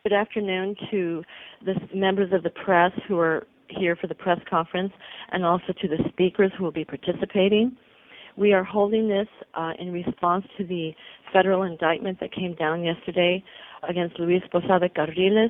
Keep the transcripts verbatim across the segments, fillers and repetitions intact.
Good afternoon to the members of the press who are here for the press conference, and also to the speakers who will be participating. We are holding this uh, in response to the federal indictment that came down yesterday against Luis Posada Carriles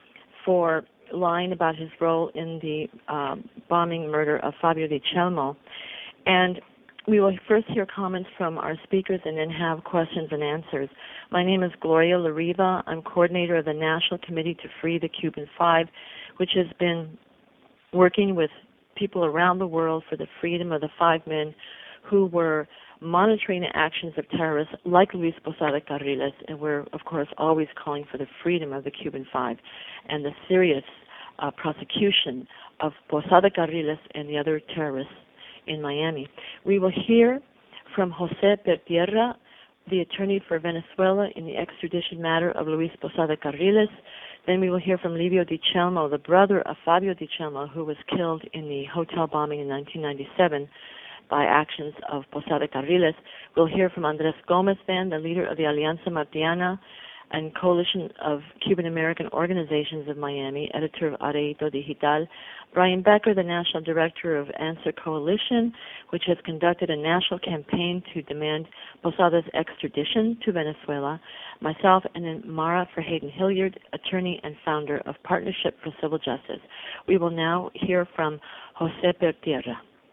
for lying about his role in the um, bombing and murder of Fabio Di Celmo. And we will first hear comments from our speakers and then have questions and answers. My name is Gloria Lariva. I'm coordinator of the National Committee to Free the Cuban Five, which has been working with people around the world for the freedom of the five men who were monitoring the actions of terrorists like Luis Posada Carriles, and we're, of course, always calling for the freedom of the Cuban Five and the serious uh, prosecution of Posada Carriles and the other terrorists in Miami. We will hear from Jose Pertierra, the attorney for Venezuela in the extradition matter of Luis Posada Carriles. Then we will hear from Livio Di Celmo, the brother of Fabio Di Celmo, who was killed in the hotel bombing in nineteen ninety-seven by actions of Posada Carriles. We'll hear from Andres Gomez, then, the leader of the Alianza Martiana and Coalition of Cuban-American Organizations of Miami, editor of Areito Digital. Brian Becker, the national director of Answer Coalition, which has conducted a national campaign to demand Posada's extradition to Venezuela. Myself, and then Mara Verheyden Hilliard, attorney and founder of Partnership for Civil Justice. We will now hear from Jose Pertierra.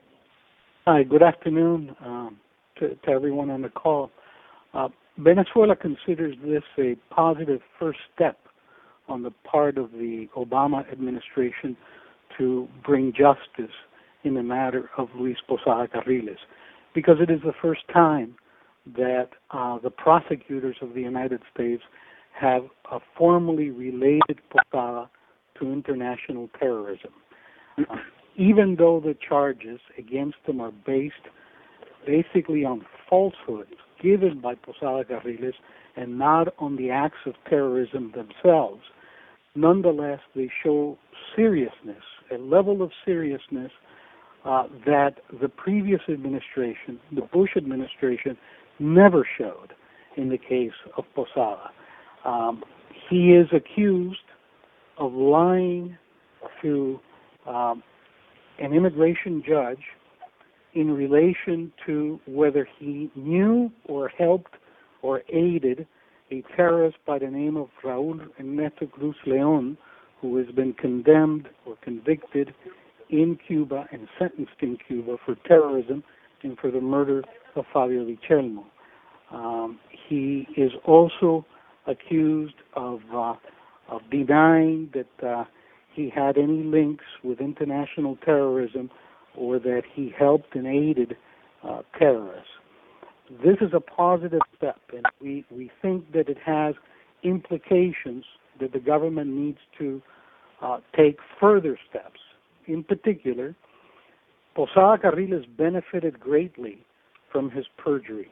Hi, good afternoon um, to, to everyone on the call. Uh, Venezuela considers this a positive first step on the part of the Obama administration to bring justice in the matter of Luis Posada Carriles, because it is the first time that uh, the prosecutors of the United States have uh, formally related Posada to international terrorism. Uh, even though the charges against him are based basically on falsehoods given by Posada Carriles and not on the acts of terrorism themselves, nonetheless they show seriousness, a level of seriousness uh, that the previous administration, the Bush administration, never showed in the case of Posada. Um, he is accused of lying to um, an immigration judge in relation to whether he knew or helped or aided a terrorist by the name of Raul Ernesto Cruz Leon, who has been condemned or convicted in Cuba and sentenced in Cuba for terrorism and for the murder of Fabio Di Celmo. Um, he is also accused of, uh, of denying that uh, he had any links with international terrorism or that he helped and aided uh, terrorists. This is a positive step, and we, we think that it has implications that the government needs to uh, take further steps. In particular, Posada Carriles benefited greatly from his perjury.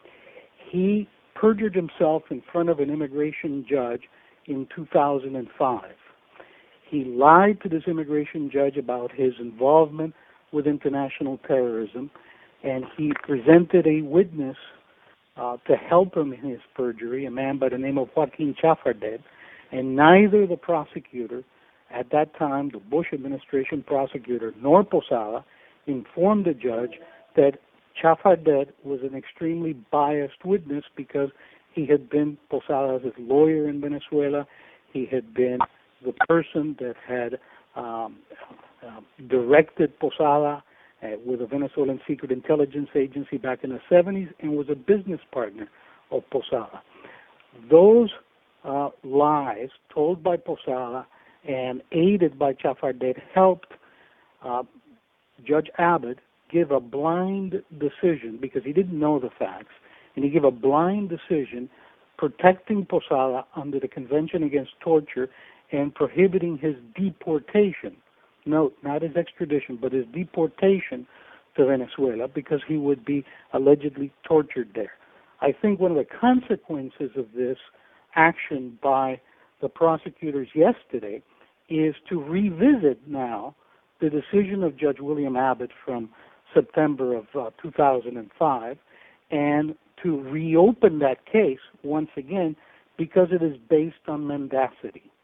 He perjured himself in front of an immigration judge in two thousand five. He lied to this immigration judge about his involvement with international terrorism, and he presented a witness uh, to help him in his perjury, a man by the name of Joaquin Chafardet, and neither the prosecutor at that time, the Bush administration prosecutor, nor Posada, informed the judge that Chafardet was an extremely biased witness because he had been Posada's lawyer in Venezuela. He had been the person that had um, uh, directed Posada uh, with the Venezuelan Secret Intelligence Agency back in the seventies and was a business partner of Posada. Those uh, lies told by Posada and aided by Chafardet helped uh, Judge Abbott give a blind decision, because he didn't know the facts, and he gave a blind decision protecting Posada under the Convention Against Torture and prohibiting his deportation. Note, not his extradition, but his deportation to Venezuela, because he would be allegedly tortured there. I think one of the consequences of this action by the prosecutors yesterday is to revisit now the decision of Judge William Abbott from September of uh, two thousand five and to reopen that case once again because it is based on mendacity.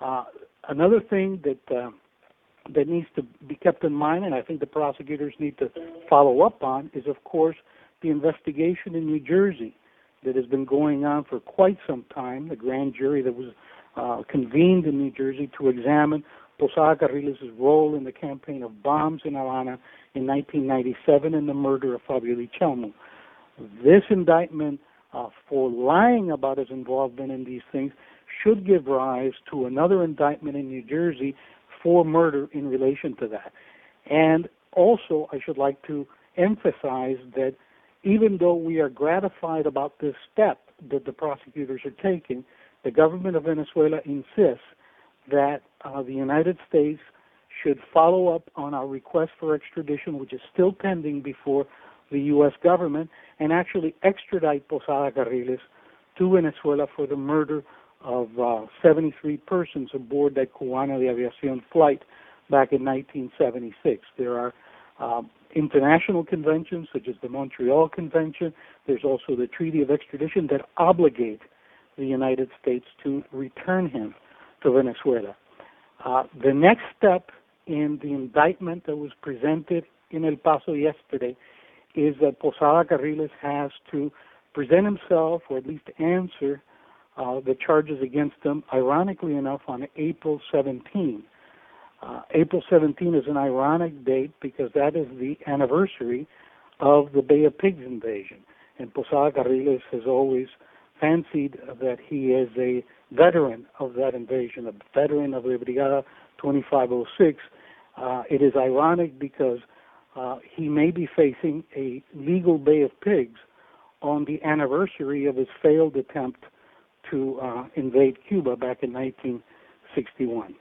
Uh, another thing that uh, that needs to be kept in mind, and I think the prosecutors need to follow up on, is, of course, the investigation in New Jersey that has been going on for quite some time, the grand jury that was uh, convened in New Jersey to examine Posada Carriles' role in the campaign of bombs in Havana in nineteen ninety-seven and the murder of Fabio Di Celmo. This indictment uh, for lying about his involvement in these things should give rise to another indictment in New Jersey for murder in relation to that. And also, I should like to emphasize that even though we are gratified about this step that the prosecutors are taking, the government of Venezuela insists that uh, the United States should follow up on our request for extradition, which is still pending before the U S government, and actually extradite Posada Carriles to Venezuela for the murder of uh, seventy-three persons aboard that Cubana de Aviación flight back in nineteen seventy-six. There are um, international conventions, such as the Montreal Convention. There's also the Treaty of Extradition that obligate the United States to return him to Venezuela. Uh, the next step in the indictment that was presented in El Paso yesterday is that Posada Carriles has to present himself, or at least answer, Uh, the charges against them, ironically enough, on April seventeenth. Uh, April seventeenth is an ironic date because that is the anniversary of the Bay of Pigs invasion. And Posada Carriles has always fancied that he is a veteran of that invasion, a veteran of the Brigada twenty-five oh six. Uh, it is ironic because uh, he may be facing a legal Bay of Pigs on the anniversary of his failed attempt to uh, invade Cuba back in nineteen sixty-one.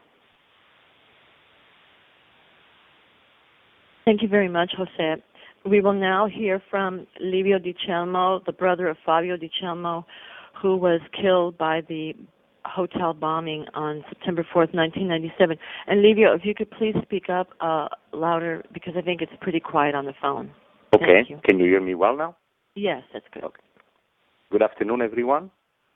Thank you very much, Jose. We will now hear from Livio Di Celmo, the brother of Fabio Di Celmo, who was killed by the hotel bombing on September fourth, nineteen ninety-seven. And Livio, if you could please speak up uh, louder, because I think it's pretty quiet on the phone. Okay. You. Can you hear me well now? Yes, that's good. Okay. Good afternoon, everyone.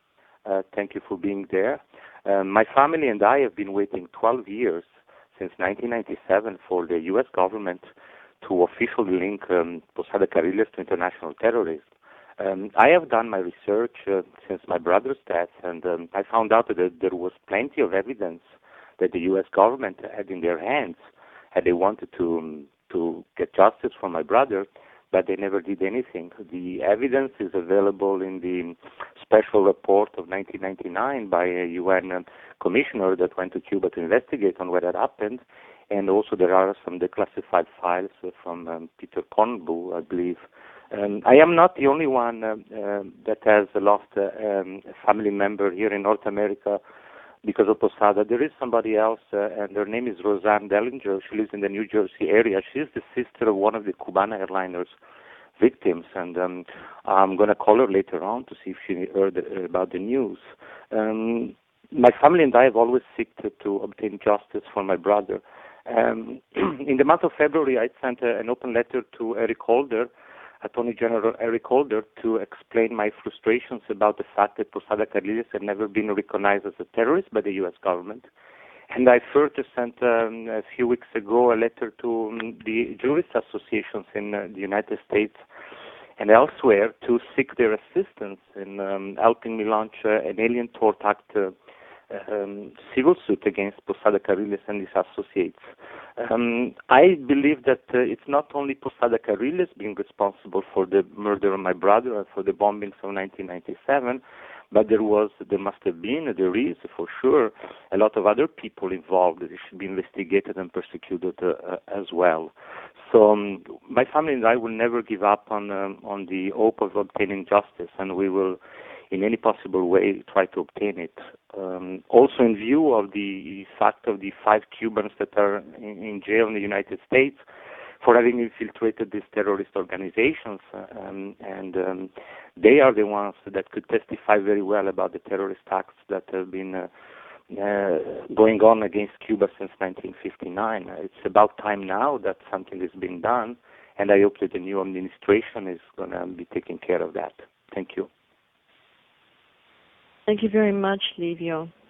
Uh, thank you for being there. Um, my family and I have been waiting twelve years, since nineteen ninety-seven, for the U S government to officially link um, Posada Carriles to international terrorism. Um, I have done my research uh, since my brother's death, and um, I found out that there was plenty of evidence that the U S government had in their hands, and they wanted to um, to get justice for my brother, but they never did anything. The evidence is available in the special report of nineteen ninety-nine by a U N commissioner that went to Cuba to investigate on what had happened, and also there are some declassified files from um, Peter Kornbluh, I believe. Um, I am not the only one uh, uh, that has lost uh, um, a family member here in North America because of Posada. There is somebody else, uh, and her name is Roseanne Dellinger. She lives in the New Jersey area. She's the sister of one of the Cubana airliners victims, and um, I'm going to call her later on to see if she heard about the news. Um, my family and I have always sought to obtain justice for my brother. Um, in the month of February, I sent a, an open letter to Eric Holder, Attorney General Eric Holder, to explain my frustrations about the fact that Posada Carriles had never been recognized as a terrorist by the U S government. And I further sent um, a few weeks ago a letter to um, the jurist associations in uh, the United States and elsewhere to seek their assistance in um, helping me launch uh, an Alien Tort Act uh, um, civil suit against Posada Carriles and his associates. Um, I believe that uh, it's not only Posada Carriles being responsible for the murder of my brother and for the bombings of nineteen ninety-seven, but there was, there must have been, there is for sure, a lot of other people involved that should be investigated and persecuted uh, uh, as well. So um, my family and I will never give up on um, on the hope of obtaining justice, and we will, in any possible way, try to obtain it. Um, also, in view of the fact of the five Cubans that are in, in jail in the United States for having infiltrated these terrorist organizations, um, and um, they are the ones that could testify very well about the terrorist acts that have been uh, uh, going on against Cuba since nineteen fifty-nine. It's about time now that something is being done, and I hope that the new administration is going to be taking care of that. Thank you. Thank you very much, Livio.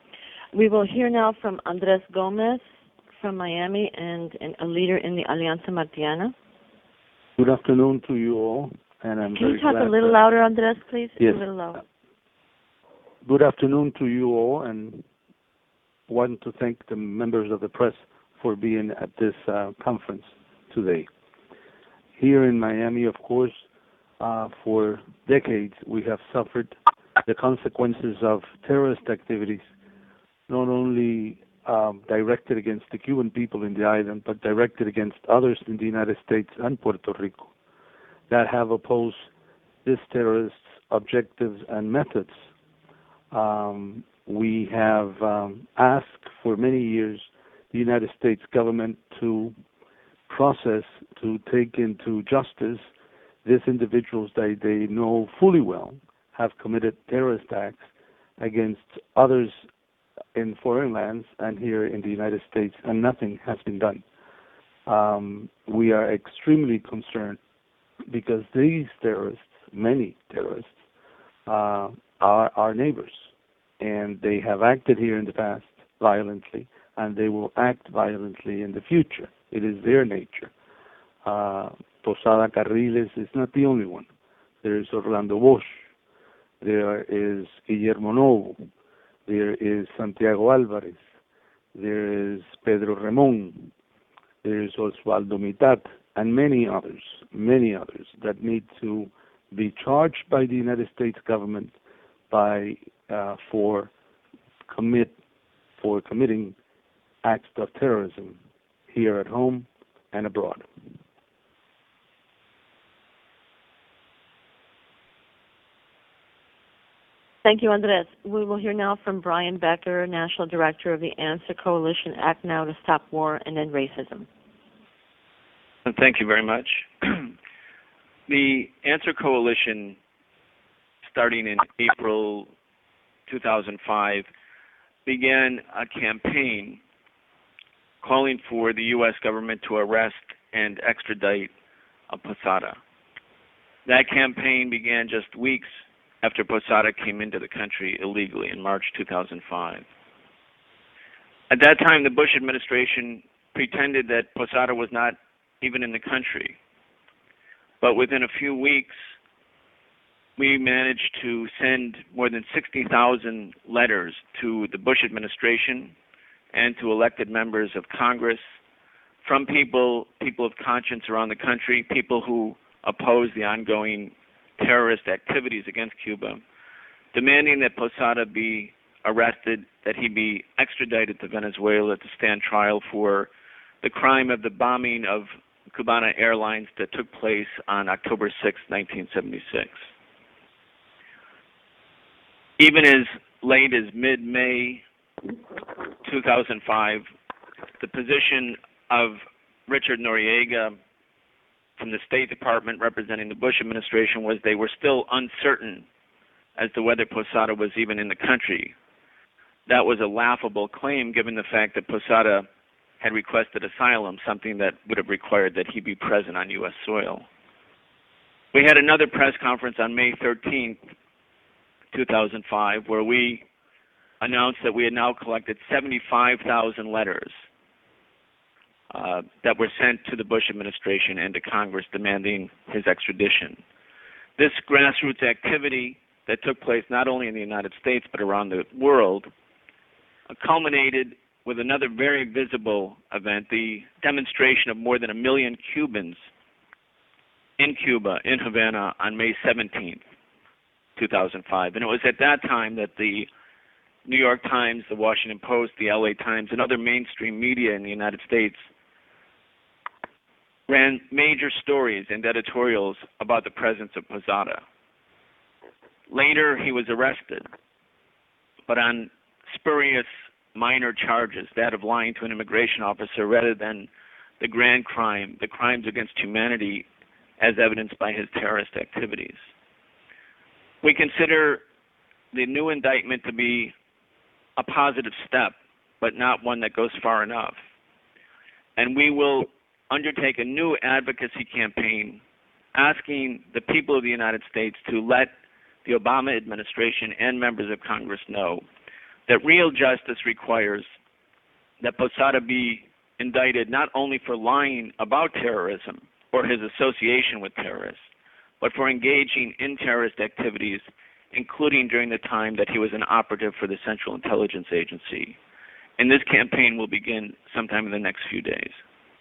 We will hear now from Andres Gomez from Miami and, and a leader in the Alianza Martiana. Good afternoon to you all, and I'm Can very you talk glad a little that, louder, Andres, please? Yes. A little louder. Good afternoon to you all, and want to thank the members of the press for being at this uh, conference today. Here in Miami, of course, uh, for decades we have suffered the consequences of terrorist activities, not only um, directed against the Cuban people in the island, but directed against others in the United States and Puerto Rico that have opposed these terrorists' objectives and methods. Um, we have um, asked for many years the United States government to process, to take into justice these individuals that they know fully well have committed terrorist acts against others in foreign lands and here in the United States, and nothing has been done. Um, we are extremely concerned because these terrorists, many terrorists, uh, are our neighbors, and they have acted here in the past violently, and they will act violently in the future. It is their nature. Uh, Posada Carriles is not the only one. There is Orlando Bosch. There is Guillermo Novo. There is Santiago Alvarez. There is Pedro Remón. There is Osvaldo Mitat, and many others, many others that need to be charged by the United States government by uh, for commit for committing acts of terrorism here at home and abroad. Thank you, Andres. We will hear now from Brian Becker, National Director of the Answer Coalition, Act Now to Stop War and End Racism. Thank you very much. The Answer Coalition, starting in April two thousand five, began a campaign calling for the U S government to arrest and extradite Posada. That campaign began just weeks after Posada came into the country illegally in March two thousand five. At that time, the Bush administration pretended that Posada was not even in the country. But within a few weeks, we managed to send more than sixty thousand letters to the Bush administration and to elected members of Congress from people, people of conscience around the country, people who oppose the ongoing terrorist activities against Cuba, demanding that Posada be arrested, that he be extradited to Venezuela to stand trial for the crime of the bombing of Cubana Airlines that took place on October sixth, nineteen seventy-six. Even as late as mid-May two thousand five, the position of Richard Noriega from the State Department representing the Bush administration was they were still uncertain as to whether Posada was even in the country. That was a laughable claim given the fact that Posada had requested asylum, something that would have required that he be present on U S soil. We had another press conference on May thirteenth, two thousand five, where we announced that we had now collected seventy-five thousand letters uh, that were sent to the Bush administration and to Congress demanding his extradition. This grassroots activity that took place not only in the United States but around the world uh, culminated with another very visible event, the demonstration of more than a million Cubans in Cuba, in Havana, on May seventeenth, two thousand five. And it was at that time that the New York Times, the Washington Post, the L A Times, and other mainstream media in the United States ran major stories and editorials about the presence of Posada. Later, he was arrested, but on spurious minor charges, that of lying to an immigration officer rather than the grand crime, the crimes against humanity as evidenced by his terrorist activities. We consider the new indictment to be a positive step, but not one that goes far enough. And we will undertake a new advocacy campaign asking the people of the United States to let the Obama administration and members of Congress know that real justice requires that Posada be indicted not only for lying about terrorism or his association with terrorists, but for engaging in terrorist activities, including during the time that he was an operative for the Central Intelligence Agency. And this campaign will begin sometime in the next few days.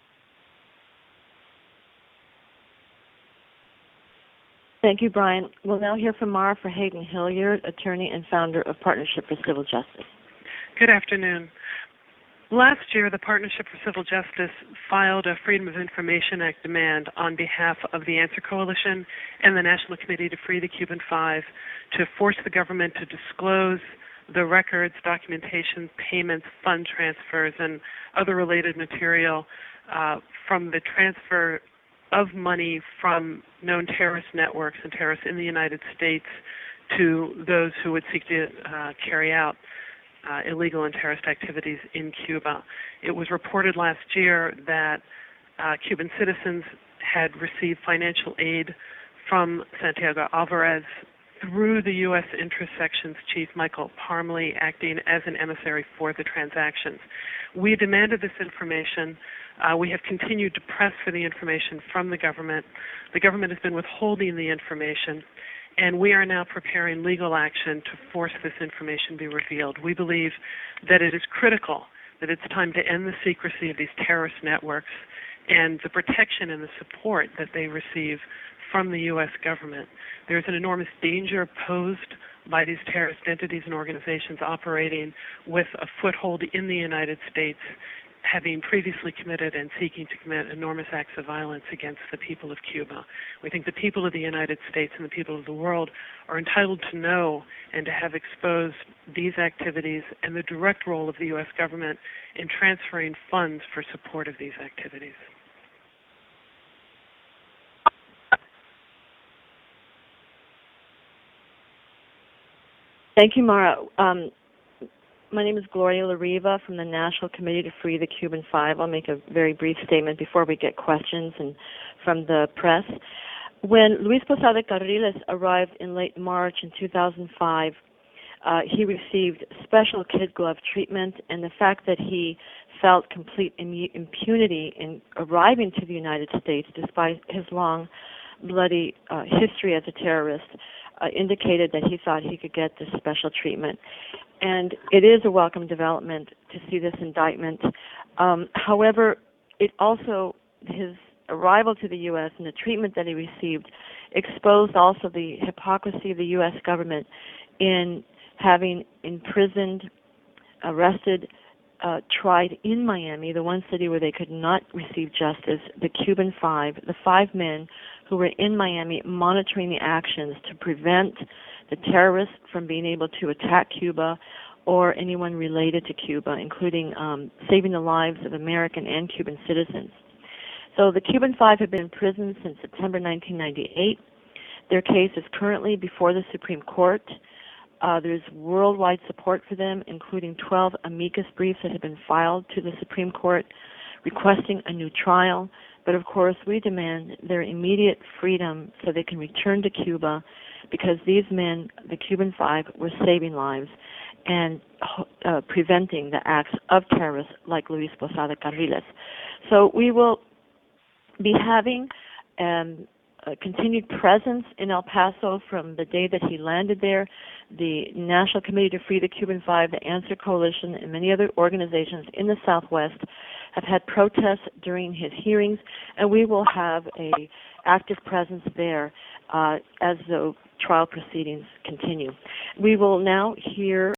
Thank you, Brian. We'll now hear from Mara Verhagen Hilliard, attorney and founder of Partnership for Civil Justice. Good afternoon. Last year, the Partnership for Civil Justice filed a Freedom of Information Act demand on behalf of the Answer Coalition and the National Committee to Free the Cuban Five to force the government to disclose the records, documentation, payments, fund transfers, and other related material uh, from the transfer of money from known terrorist networks and terrorists in the United States to those who would seek to uh, carry out uh, illegal and terrorist activities in Cuba. It was reported last year that uh, Cuban citizens had received financial aid from Santiago Alvarez through the U S Interest Section's Chief Michael Parmley, acting as an emissary for the transactions. We demanded this information. Uh, we have continued to press for the information from the government. The government has been withholding the information, and we are now preparing legal action to force this information be revealed. We believe that it is critical that it's time to end the secrecy of these terrorist networks and the protection and the support that they receive from the U S government. There's an enormous danger posed by these terrorist entities and organizations operating with a foothold in the United States, having previously committed and seeking to commit enormous acts of violence against the people of Cuba. We think the people of the United States and the people of the world are entitled to know and to have exposed these activities and the direct role of the U S government in transferring funds for support of these activities. Thank you, Mara. Um, my name is Gloria Lariva from the National Committee to Free the Cuban Five. I'll make a very brief statement before we get questions and from the press. When Luis Posada Carriles arrived in late March in two thousand five, uh, he received special kid glove treatment, and the fact that he felt complete immu- impunity in arriving to the United States despite his long, bloody uh, history as a terrorist Uh, indicated that he thought he could get this special treatment. And it is a welcome development to see this indictment. Um, however, it also, his arrival to the U S and the treatment that he received exposed also the hypocrisy of the U S government in having imprisoned, arrested, uh, tried in Miami, the one city where they could not receive justice, the Cuban Five, the five men who were in Miami monitoring the actions to prevent the terrorists from being able to attack Cuba or anyone related to Cuba, including um, saving the lives of American and Cuban citizens. So the Cuban Five have been in prison since September nineteen ninety-eight. Their case is currently before the Supreme Court. Uh, there's worldwide support for them, including twelve amicus briefs that have been filed to the Supreme Court requesting a new trial. But of course, we demand their immediate freedom so they can return to Cuba, because these men, the Cuban Five, were saving lives and uh, preventing the acts of terrorists like Luis Posada Carriles. So we will be having um, a continued presence in El Paso from the day that he landed there. The National Committee to Free the Cuban Five, the Answer Coalition, and many other organizations in the Southwest have had protests during his hearings, and we will have a active presence there uh, as the trial proceedings continue. We will now hear